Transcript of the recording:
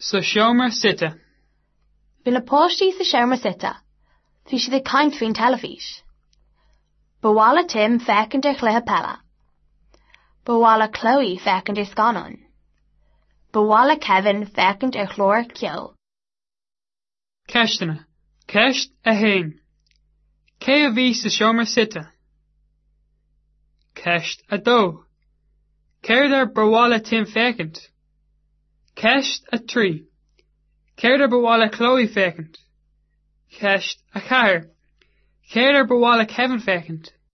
Sa seomra sita. Bhí le póistí sa seomra sita. Bhí si de caint faoin telefís. Bhhála Tim fecinn de chluthe pella. Bhhála Chloe fecinn de scanan. Bhhála Kevin fecinn de chlór ceol. Ceistena. Ceist a hain. Cé a bhí sa seomra sita. Ceist a dó. Céir ar bhhála Tim fecinn. Ceist a trí. Céir ar bhhála Chloe fecinn. Ceist a ceathair. Céir ar bhhála Kevin fecinn.